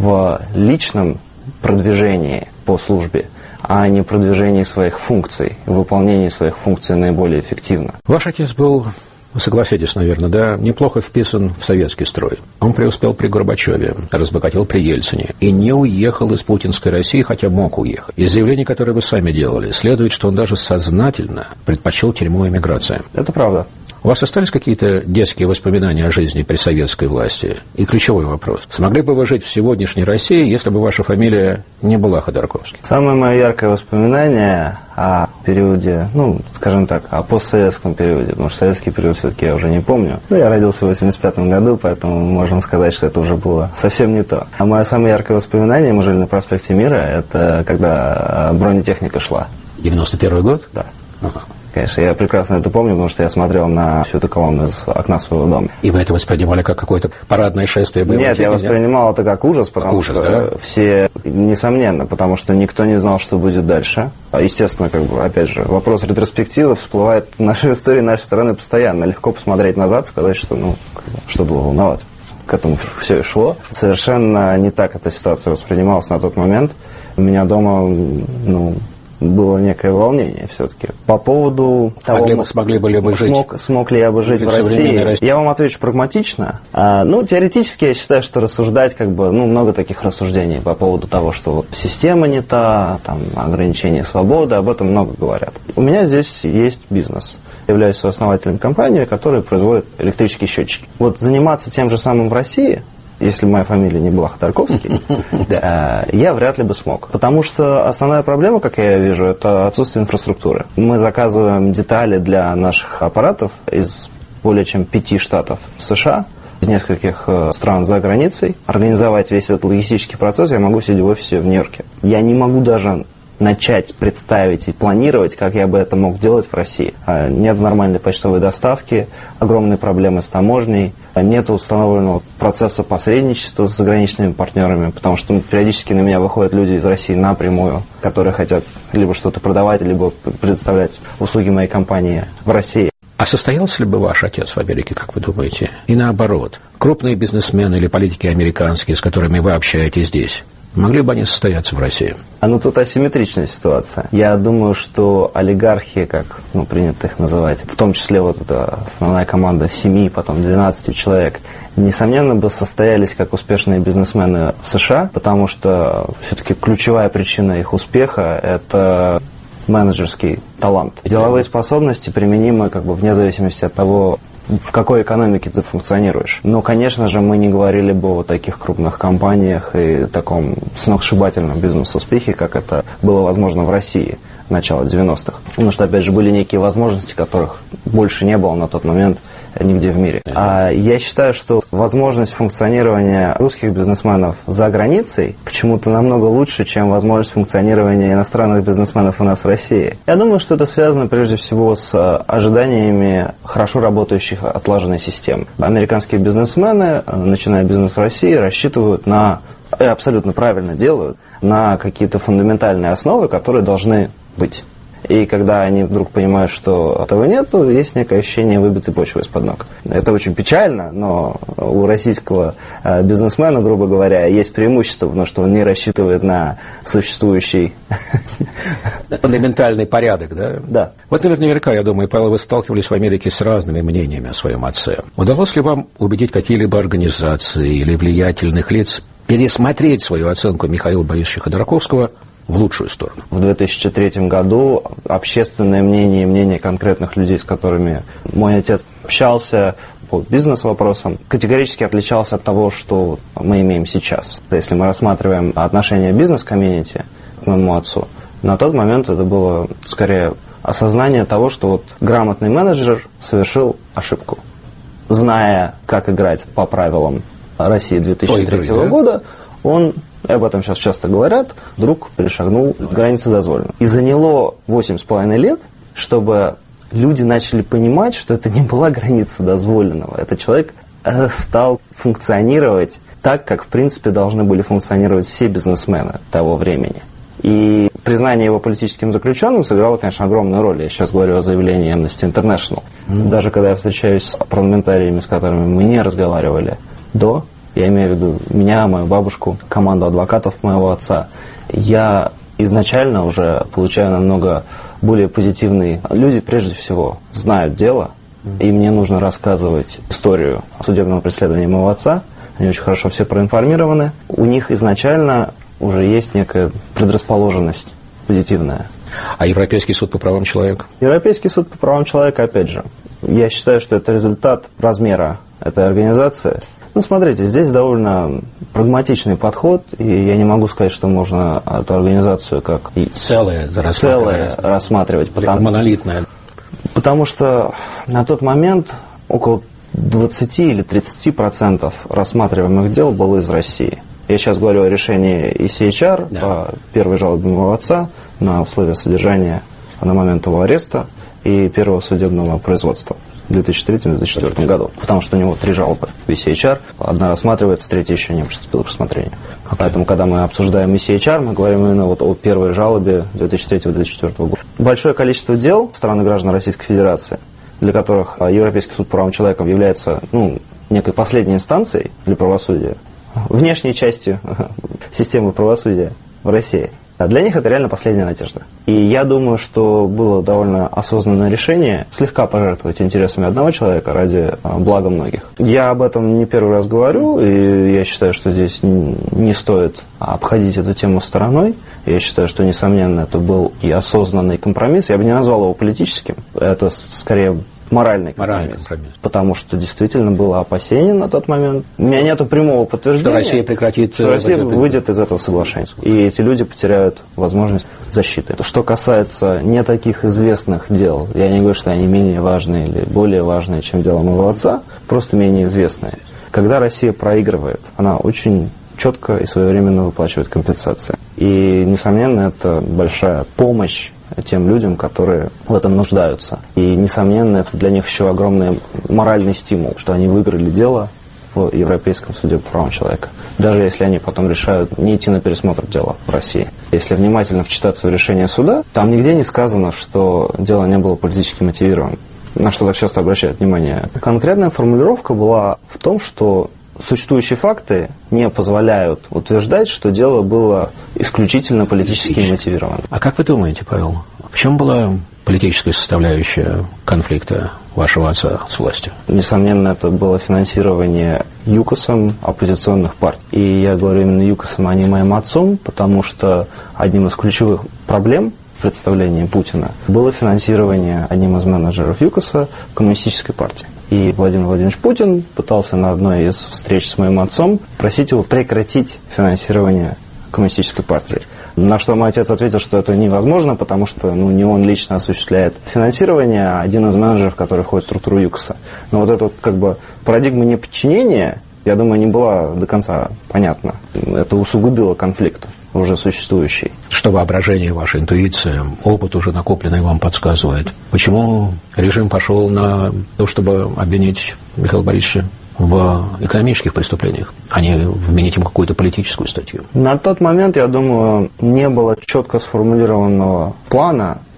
в личном продвижении по службе, а не продвижении своих функций, выполнении своих функций наиболее эффективно. Ваш отец был, вы согласитесь, наверное, да, неплохо вписан в советский строй. Он преуспел при Горбачеве, разбогател при Ельцине и не уехал из путинской России, хотя мог уехать. Из заявлений, которые вы сами делали, следует, что он даже сознательно предпочел тюрьму эмиграции. Это правда. У вас остались какие-то детские воспоминания о жизни при советской власти? И ключевой вопрос. Смогли бы вы жить в сегодняшней России, если бы ваша фамилия не была Ходорковский? Самое мое яркое воспоминание о периоде, ну, скажем так, о постсоветском периоде, потому что советский период все-таки я уже не помню. Ну, я родился в восемьдесят пятом году, поэтому можем сказать, что это уже было совсем не то. А мое самое яркое воспоминание, мы жили на проспекте Мира, это когда бронетехника шла. девяносто первый год? Да. Ага. Конечно, я прекрасно это помню, потому что я смотрел на всю эту колонну из окна своего дома. И вы это воспринимали как какое-то парадное шествие боевой Нет, техники? я воспринимал это как ужас, потому ужас, что да? все, несомненно, потому что никто не знал, что будет дальше. Естественно, как бы, опять же, вопрос ретроспективы всплывает в нашей истории нашей страны постоянно. Легко посмотреть назад, сказать, что, ну, что было волноваться. К этому все и шло. Совершенно не так эта ситуация воспринималась на тот момент. У меня дома, ну... было некое волнение все-таки. По поводу того, смогли, смогли бы ли бы жить? Смог, смог ли я бы жить в России? России? Я вам отвечу прагматично. А, ну, теоретически я считаю, что рассуждать, как бы, ну, много таких рассуждений по поводу того, что вот система не та, там, ограничение свободы, об этом много говорят. У меня здесь есть бизнес. Я являюсь сооснователем компании, которая производит электрические счетчики. Вот заниматься тем же самым в России, если бы моя фамилия не была Ходорковский, я вряд ли бы смог. Потому что основная проблема, как я вижу, это отсутствие инфраструктуры. Мы заказываем детали для наших аппаратов из более чем пяти штатов США, из нескольких стран за границей. Организовать весь этот логистический процесс я могу сидя в офисе в Нью-Йорке. Я не могу даже начать представить и планировать, как я бы это мог делать в России. Нет нормальной почтовой доставки, огромные проблемы с таможней, нет установленного процесса посредничества с заграничными партнерами, потому что периодически на меня выходят люди из России напрямую, которые хотят либо что-то продавать, либо предоставлять услуги моей компании в России. А состоялся ли бы ваш отец в Америке, как вы думаете? И наоборот, крупные бизнесмены или политики американские, с которыми вы общаетесь здесь, могли бы они состояться в России? А ну тут асимметричная ситуация. Я думаю, что олигархи, как ну, принято их называть, в том числе вот эта основная команда семи, потом двенадцати человек, несомненно бы состоялись как успешные бизнесмены в США, потому что все-таки ключевая причина их успеха – это менеджерский талант. Деловые способности применимы как бы вне зависимости от того, в какой экономике ты функционируешь. Но, конечно же, мы не говорили бы о таких крупных компаниях и таком сногсшибательном бизнес-успехе, как это было возможно в России начала девяностых. Потому что, опять же, были некие возможности, которых больше не было на тот момент нигде в мире. А я считаю, что возможность функционирования русских бизнесменов за границей почему-то намного лучше, чем возможность функционирования иностранных бизнесменов у нас в России. Я думаю, что это связано прежде всего с ожиданиями хорошо работающих отлаженной системы. Американские бизнесмены, начиная бизнес в России, рассчитывают на, и абсолютно правильно делают, на какие-то фундаментальные основы, которые должны быть. И когда они вдруг понимают, что этого нету, есть некое ощущение выбитой почвы из-под ног. Это очень печально, но у российского бизнесмена, грубо говоря, есть преимущество, потому что он не рассчитывает на существующий... Фундаментальный порядок, да? Да. Вот наверняка, я думаю, Павел, вы сталкивались в Америке с разными мнениями о своем отце. Удалось ли вам убедить какие-либо организации или влиятельных лиц пересмотреть свою оценку Михаила Борисовича Ходорковского в лучшую сторону? В две тысячи третьем году общественное мнение и мнение конкретных людей, с которыми мой отец общался по бизнес-вопросам, категорически отличался от того, что мы имеем сейчас. Если мы рассматриваем отношение бизнес-комьюнити к моему отцу, на тот момент это было скорее осознание того, что вот грамотный менеджер совершил ошибку. Зная, как играть по правилам России две тысячи третьего года, он, об этом сейчас часто говорят, вдруг перешагнул границы дозволенного. И заняло восемь с половиной лет, чтобы люди начали понимать, что это не была граница дозволенного. Этот человек стал функционировать так, как, в принципе, должны были функционировать все бизнесмены того времени. И признание его политическим заключенным сыграло, конечно, огромную роль. Я сейчас говорю о заявлении Amnesty International. Mm-hmm. Даже когда я встречаюсь с парламентариями, с которыми мы не разговаривали до, я имею в виду меня, мою бабушку, команду адвокатов моего отца, я изначально уже получаю намного более позитивные... Люди, прежде всего, знают дело, mm-hmm. и мне нужно рассказывать историю судебного преследования моего отца. Они очень хорошо все проинформированы. У них изначально уже есть некая предрасположенность позитивная. А Европейский суд по правам человека? Европейский суд по правам человека, опять же, я считаю, что это результат размера этой организации. Ну, смотрите, здесь довольно прагматичный подход, и я не могу сказать, что можно эту организацию как целое рассматривать, целое рассматривать потому, монолитное. Потому что на тот момент около двадцать или тридцать процентов рассматриваемых дел было из России. Я сейчас говорю о решении и си эйч ар, да, по первой жалобе моего отца на условия содержания на момент его ареста и первого судебного производства в две тысячи третьем — две тысячи четвёртом году. Потому что у него три жалобы в и си эйч ар, одна рассматривается, третья еще не приступила к рассмотрению. Okay. Поэтому, когда мы обсуждаем и си эйч ар, мы говорим именно вот о первой жалобе две тысячи третьего — две тысячи четвёртого года. Большое количество дел стран и граждан Российской Федерации, для которых Европейский суд по правам человека является ну, некой последней инстанцией для правосудия, внешней частью системы правосудия в России. Для них это реально последняя надежда. И я думаю, что было довольно осознанное решение слегка пожертвовать интересами одного человека ради блага многих. Я об этом не первый раз говорю, и я считаю, что здесь не стоит обходить эту тему стороной. Я считаю, что, несомненно, это был и осознанный компромисс. Я бы не назвал его политическим. Это скорее моральный компромисс. Моральный компромисс. Потому что действительно было опасение на тот момент. У меня нет прямого подтверждения, что Россия прекратит, что Россия выйдет из этого соглашения. И эти люди потеряют возможность защиты. Что касается не таких известных дел, я не говорю, что они менее важные или более важные, чем дело моего отца, просто менее известные. Когда Россия проигрывает, она очень четко и своевременно выплачивает компенсации. И, несомненно, это большая помощь тем людям, которые в этом нуждаются. И, несомненно, это для них еще огромный моральный стимул, что они выиграли дело в Европейском суде по правам человека. Даже если они потом решают не идти на пересмотр дела в России. Если внимательно вчитаться в решение суда, там нигде не сказано, что дело не было политически мотивировано. На что так часто обращают внимание. Конкретная формулировка была в том, что существующие факты не позволяют утверждать, что дело было исключительно политически мотивировано. А как вы думаете, Павел, в чем была политическая составляющая конфликта вашего отца с властью? Несомненно, это было финансирование ЮКОСом оппозиционных партий. И я говорю именно ЮКОСом, а не моим отцом, потому что одним из ключевых проблем в представлении Путина было финансирование одним из менеджеров ЮКОСа коммунистической партии. И Владимир Владимирович Путин пытался на одной из встреч с моим отцом просить его прекратить финансирование коммунистической партии. На что мой отец ответил, что это невозможно, потому что ну, не он лично осуществляет финансирование, а один из менеджеров, который входит в структуру ЮКОСа. Но вот эта вот, как бы парадигма неподчинения, я думаю, не была до конца понятна. Это усугубило конфликт уже существующий. Что воображение, ваша интуиция, опыт уже накопленный вам подсказывает? Почему режим пошел на то, чтобы обвинить Михаила Борисовича в экономических преступлениях, а не вменить им какую-то политическую статью? На тот момент, я думаю, не было четко сформулированного плана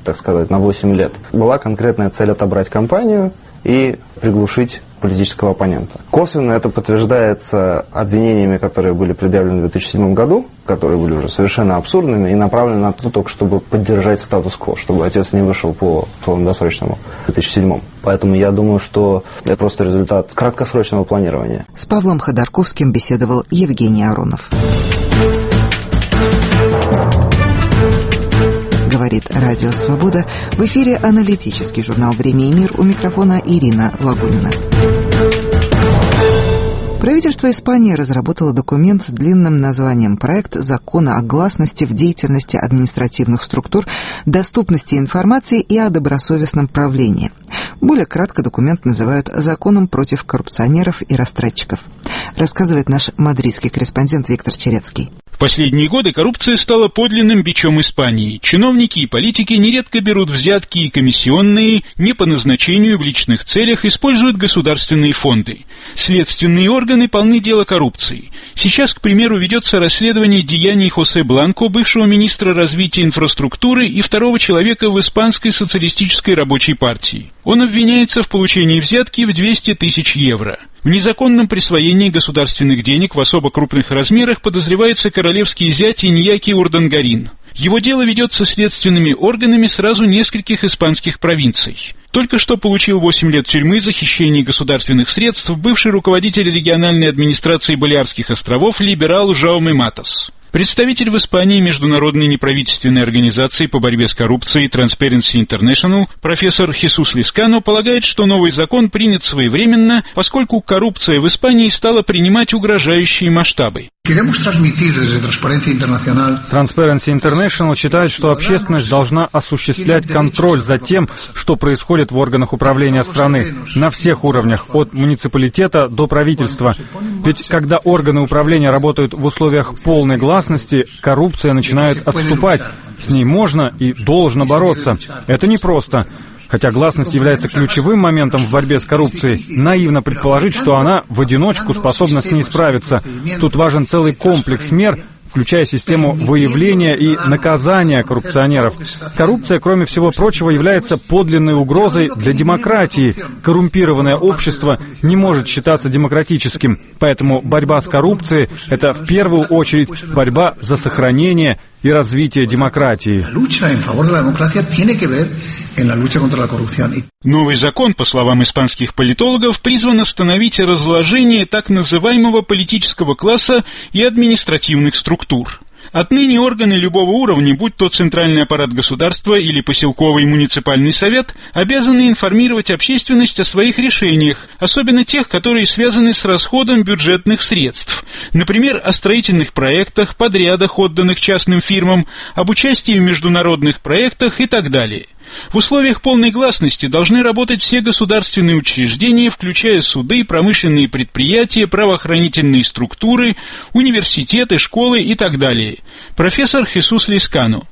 так сказать, на восемь лет, была конкретная цель отобрать компанию и приглушить политического оппонента. Косвенно это подтверждается обвинениями, которые были предъявлены в две тысячи седьмом году, которые были уже совершенно абсурдными и направлены на то, только чтобы поддержать статус-кво, чтобы отец не вышел по условно-досрочному в две тысячи седьмом. Поэтому я думаю, что это просто результат краткосрочного планирования. С Павлом Ходорковским беседовал Евгений Аронов. Говорит Радио Свобода. В эфире аналитический журнал «Время и мир». У микрофона Ирина Лагунина. Правительство Испании разработало документ с длинным названием «Проект закона о гласности в деятельности административных структур, доступности информации и о добросовестном правлении». Более кратко документ называют «Законом против коррупционеров и растратчиков». Рассказывает наш мадридский корреспондент Виктор Черецкий. В последние годы коррупция стала подлинным бичом Испании. Чиновники и политики нередко берут взятки и комиссионные, не по назначению в личных целях используют государственные фонды. Следственные органы полны дела коррупции. Сейчас, к примеру, ведется расследование деяний Хосе Бланко, бывшего министра развития инфраструктуры и второго человека в Испанской социалистической рабочей партии. Он обвиняется в получении взятки в двести тысяч евро. В незаконном присвоении государственных денег в особо крупных размерах подозревается королевский зять Иньяки Урдангарин. Его дело ведется следственными органами сразу нескольких испанских провинций. Только что получил восемь лет тюрьмы за хищение государственных средств бывший руководитель региональной администрации Балиарских островов либерал Жауме Матос. Представитель в Испании международной неправительственной организации по борьбе с коррупцией Transparency International профессор Хесус Лискано полагает, что новый закон принят своевременно, поскольку коррупция в Испании стала принимать угрожающие масштабы. Transparency International считает, что общественность должна осуществлять контроль за тем, что происходит в органах управления страны, на всех уровнях, от муниципалитета до правительства. Ведь когда органы управления работают в условиях полной гласности, коррупция начинает отступать. С ней можно и должно бороться. Это непросто. Хотя гласность является ключевым моментом в борьбе с коррупцией, наивно предположить, что она в одиночку способна с ней справиться. Тут важен целый комплекс мер, включая систему выявления и наказания коррупционеров. Коррупция, кроме всего прочего, является подлинной угрозой для демократии. Коррумпированное общество не может считаться демократическим, поэтому борьба с коррупцией – это в первую очередь борьба за сохранение и развитие демократии. Новый закон, по словам испанских политологов, призван остановить разложение так называемого политического класса и административных структур. Отныне органы любого уровня, будь то центральный аппарат государства или поселковый муниципальный совет, обязаны информировать общественность о своих решениях, особенно тех, которые связаны с расходом бюджетных средств. Например, о строительных проектах, подрядах, отданных частным фирмам, об участии в международных проектах и так далее. В условиях полной гласности должны работать все государственные учреждения, включая суды, промышленные предприятия, правоохранительные структуры, университеты, школы и так далее. Профессор Хесус Лискано.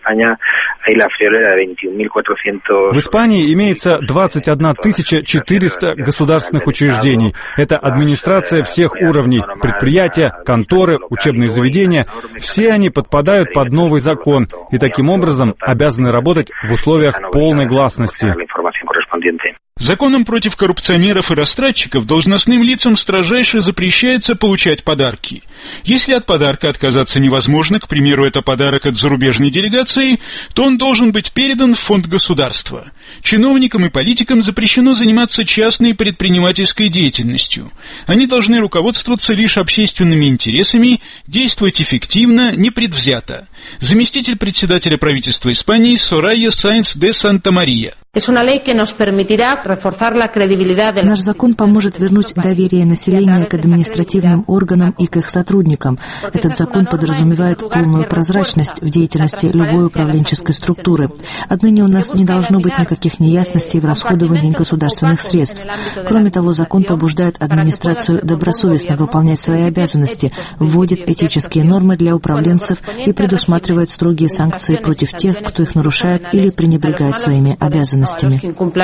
В Испании имеется двадцать одна тысяча четыреста государственных учреждений. Это администрация всех уровней, предприятия, конторы, учебные заведения. Все они подпадают под новый закон и таким образом обязаны работать в условиях полной гласности. Законом против коррупционеров и растратчиков должностным лицам строжайше запрещается получать подарки. Если от подарка отказаться невозможно, к примеру, это подарок от зарубежной делегации, то он должен быть передан в фонд государства. Чиновникам и политикам запрещено заниматься частной предпринимательской деятельностью. Они должны руководствоваться лишь общественными интересами, действовать эффективно, непредвзято. Заместитель председателя правительства Испании Сорайя Сайнс де Санта-Мария. Наш закон поможет вернуть доверие населения к административным органам и к их сотрудникам. Этот закон подразумевает полную прозрачность в деятельности любой управленческой структуры. Отныне у нас не должно быть никаких неясностей в расходовании государственных средств. Кроме того, закон побуждает администрацию добросовестно выполнять свои обязанности, вводит этические нормы для управленцев и предусматривает строгие санкции против тех, кто их нарушает или пренебрегает своими обязанностями. обязанностями.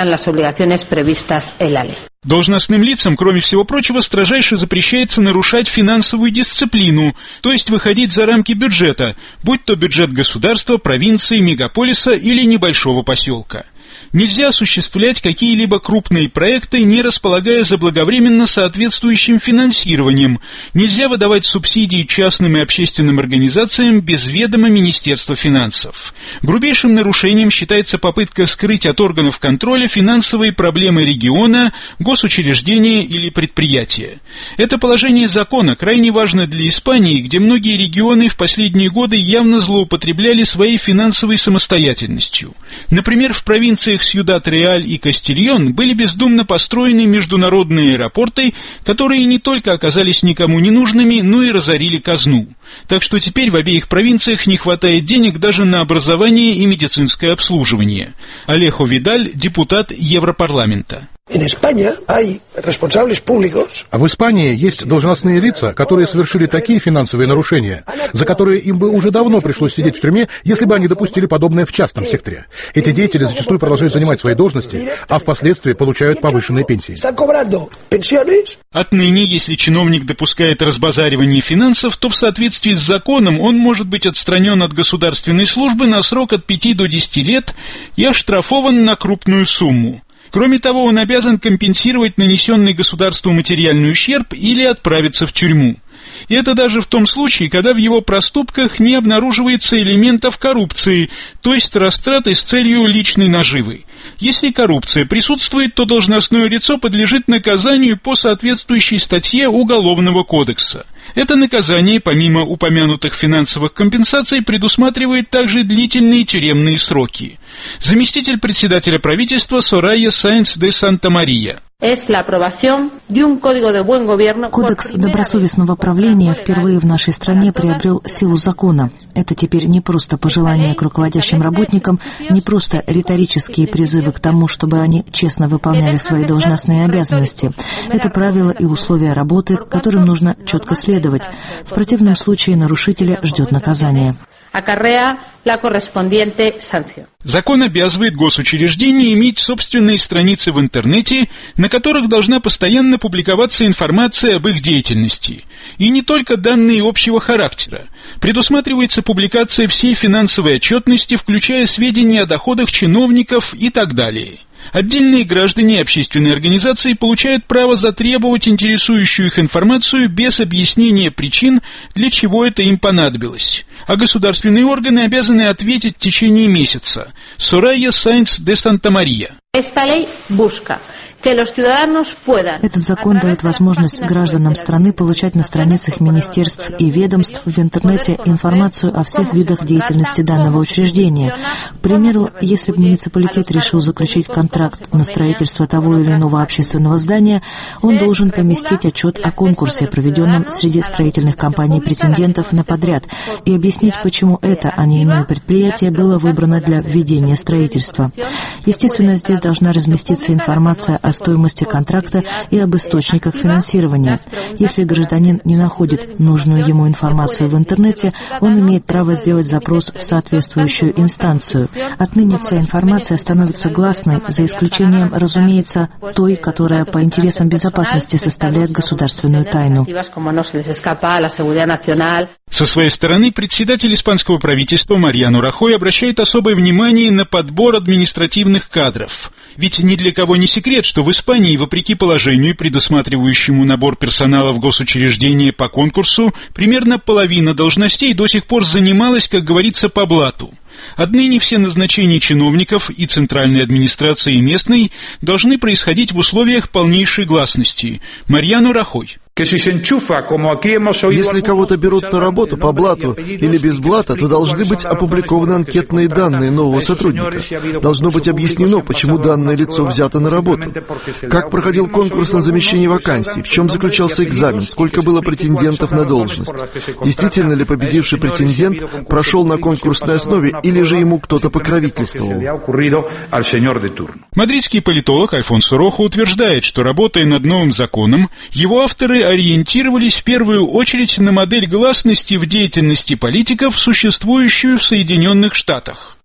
Должностным лицам, кроме всего прочего, строжайше запрещается нарушать финансовую дисциплину, то есть выходить за рамки бюджета, будь то бюджет государства, провинции, мегаполиса или небольшого поселка. Нельзя осуществлять какие-либо крупные проекты, не располагая заблаговременно соответствующим финансированием. Нельзя выдавать субсидии частным и общественным организациям без ведома Министерства финансов. Грубейшим нарушением считается попытка скрыть от органов контроля финансовые проблемы региона, госучреждения или предприятия. Это положение закона крайне важно для Испании, где многие регионы в последние годы явно злоупотребляли своей финансовой самостоятельностью. Например, в провинциях Сьюдад-Реаль и Кастильон были бездумно построены международные аэропорты, которые не только оказались никому не нужными, но и разорили казну. Так что теперь в обеих провинциях не хватает денег даже на образование и медицинское обслуживание. Алехо Видаль, депутат Европарламента. В Испании есть должностные лица, которые совершили такие финансовые нарушения, за которые им бы уже давно пришлось сидеть в тюрьме, если бы они допустили подобное в частном секторе. Эти деятели зачастую продолжают занимать свои должности, а впоследствии получают повышенные пенсии. Отныне, если чиновник допускает разбазаривание финансов, то в соответствии с законом он может быть отстранен от государственной службы на срок от пяти до десяти лет и оштрафован на крупную сумму. Кроме того, он обязан компенсировать нанесенный государству материальный ущерб или отправиться в тюрьму. И это даже в том случае, когда в его проступках не обнаруживается элементов коррупции, то есть растраты с целью личной наживы. Если коррупция присутствует, то должностное лицо подлежит наказанию по соответствующей статье Уголовного кодекса. Это наказание, помимо упомянутых финансовых компенсаций, предусматривает также длительные тюремные сроки. Заместитель председателя правительства Сорайя Сайнс де Санта-Мария. Кодекс добросовестного правления впервые в нашей стране приобрел силу закона. Это теперь не просто пожелания к руководящим работникам, не просто риторические призывы к тому, чтобы они честно выполняли свои должностные обязанности. Это правила и условия работы, которым нужно четко следовать. В противном случае нарушителя ждет наказание. Закон обязывает госучреждения иметь собственные страницы в интернете, на которых должна постоянно публиковаться информация об их деятельности. И не только данные общего характера. Предусматривается публикация всей финансовой отчетности, включая сведения о доходах чиновников и так далее. Отдельные граждане и общественные организации получают право затребовать интересующую их информацию без объяснения причин, для чего это им понадобилось. А государственные органы обязаны ответить в течение месяца. Сорайя Сайнс де Санта-Мария. Этот закон дает возможность гражданам страны получать на страницах министерств и ведомств в интернете информацию о всех видах деятельности данного учреждения. К примеру, если бы муниципалитет решил заключить контракт на строительство того или иного общественного здания, он должен поместить отчет о конкурсе, проведенном среди строительных компаний-претендентов на подряд, и объяснить, почему это, а не иное предприятие было выбрано для введения строительства. Естественно, здесь должна разместиться информация о стоимости контракта и об источниках финансирования. Если гражданин не находит нужную ему информацию в интернете, он имеет право сделать запрос в соответствующую инстанцию. Отныне вся информация становится гласной, за исключением, разумеется, той, которая по интересам безопасности составляет государственную тайну. Со своей стороны, председатель испанского правительства Мариано Рахой обращает особое внимание на подбор административных кадров. Ведь ни для кого не секрет, что в Испании, вопреки положению, предусматривающему набор персонала в госучреждения по конкурсу, примерно половина должностей до сих пор занималась, как говорится, по блату. Отныне все назначения чиновников и центральной администрации и местной должны происходить в условиях полнейшей гласности. Мариано Рахой. Если кого-то берут на работу по блату или без блата, то должны быть опубликованы анкетные данные нового сотрудника. Должно быть объяснено, почему данное лицо взято на работу. Как проходил конкурс на замещение вакансий, в чем заключался экзамен, сколько было претендентов на должность. Действительно ли победивший претендент прошел на конкурсной основе или же ему кто-то покровительствовал? Мадридский политолог Альфонсо Рохо утверждает, что, работая над новым законом, его авторы ориентировались в первую очередь на модель гласности в деятельности политиков, существующую в Соединенных Штатах.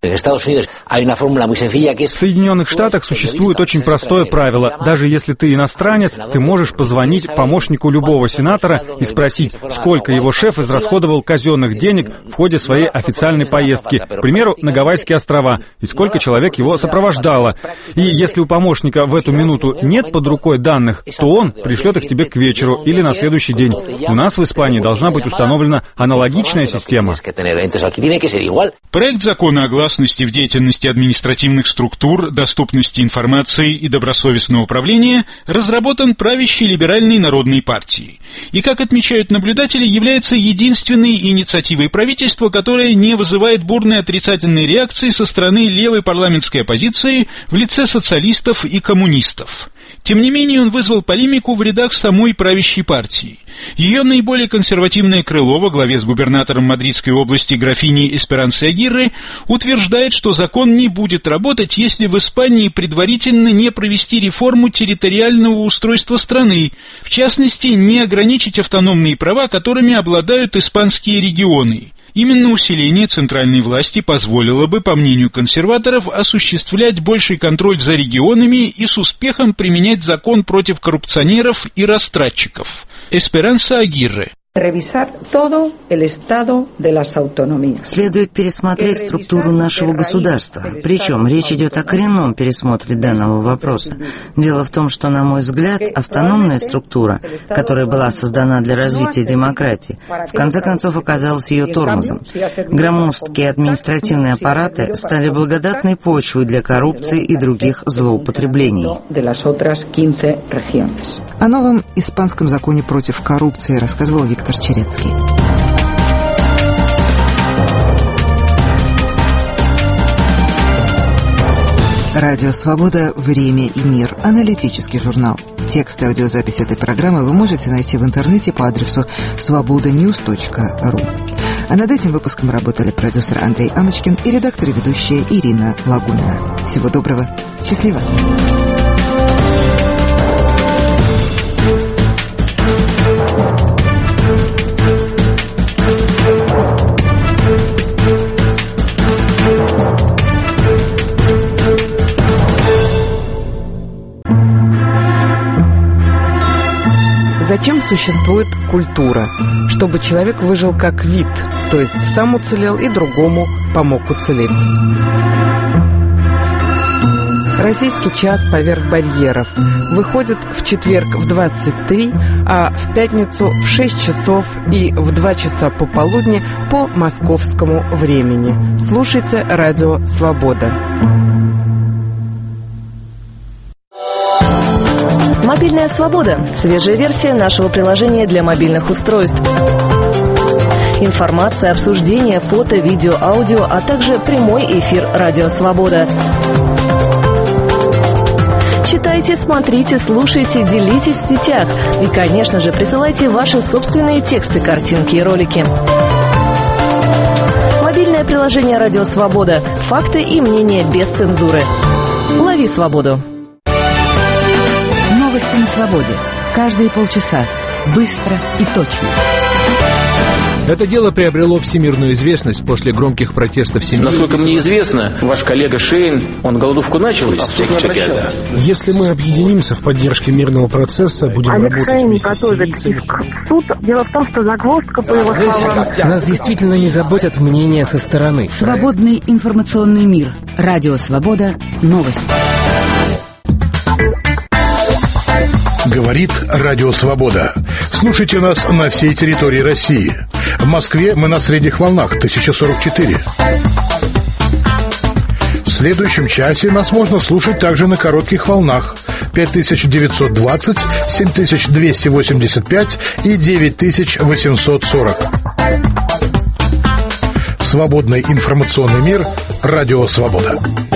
В Соединенных Штатах существует очень простое правило. Даже если ты иностранец, ты можешь позвонить помощнику любого сенатора и спросить, сколько его шеф израсходовал казенных денег в ходе своей официальной поездки, к примеру, на Гавайские острова, и сколько человек его сопровождало. И если у помощника в эту минуту нет под рукой данных, то он пришлет их тебе к вечеру или на следующий день. У нас в Испании должна быть установлена аналогичная система. Проект закона о гласности в деятельности административных структур, доступности информации и добросовестного управления разработан правящей либеральной народной партией. И, как отмечают наблюдатели, является единственной инициативой правительства, которая не вызывает бурной отрицательной реакции со стороны левой парламентской оппозиции в лице социалистов и коммунистов. Тем не менее, он вызвал полемику в рядах самой правящей партии. Ее наиболее консервативное крыло во главе с губернатором Мадридской области графиней Эсперансой Агирре утверждает, что закон не будет работать, если в Испании предварительно не провести реформу территориального устройства страны, в частности, не ограничить автономные права, которыми обладают испанские регионы. Именно усиление центральной власти позволило бы, по мнению консерваторов, осуществлять больший контроль за регионами и с успехом применять закон против коррупционеров и растратчиков. Эсперанса Агирре. Следует пересмотреть структуру нашего государства. Причем речь идет о коренном пересмотре данного вопроса. Дело в том, что, на мой взгляд, автономная структура, которая была создана для развития демократии, в конце концов оказалась ее тормозом. Громоздкие административные аппараты стали благодатной почвой для коррупции и других злоупотреблений. О новом испанском законе против коррупции рассказывал Виктор Черецкий. Радио «Свобода. Время и мир». Аналитический журнал. Текст и аудиозапись этой программы вы можете найти в интернете по адресу свобода ньюс точка ру. А над этим выпуском работали продюсер Андрей Амочкин и редактор и ведущая Ирина Лагунина. Всего доброго. Счастливо. Зачем существует культура? Чтобы человек выжил как вид, то есть сам уцелел и другому помог уцелеть. Российский час поверх барьеров выходит в четверг в двадцать три, а в пятницу в шесть часов и в два часа пополудни по московскому времени. Слушайте радио «Свобода». Мобильная свобода. Свежая версия нашего приложения для мобильных устройств. Информация, обсуждение, фото, видео, аудио, а также прямой эфир «Радио Свобода». Читайте, смотрите, слушайте, делитесь в сетях. И, конечно же, присылайте ваши собственные тексты, картинки и ролики. Мобильное приложение «Радио Свобода». Факты и мнения без цензуры. Лови свободу. Новости на свободе. Каждые полчаса. Быстро и точно. Это дело приобрело всемирную известность после громких протестов семьи. Насколько мне известно, ваш коллега Шейн, он голодовку начал, а в суд не обращался. Если мы объединимся в поддержке мирного процесса, будем Олег работать Шейн вместе с готовит сирийцами. иск в суд. Дело в том, что загвоздка, по его словам... Нас действительно не заботят мнения со стороны. Свободный информационный мир. Радио «Свобода». Новости. Говорит Радио Свобода. Слушайте нас на всей территории России. В Москве мы на средних волнах тысяча сорок четыре. В следующем часе нас можно слушать также на коротких волнах пять тысяч девятьсот двадцать, семь тысяч двести восемьдесят пять и девять тысяч восемьсот сорок. Свободный информационный мир. Радио Свобода.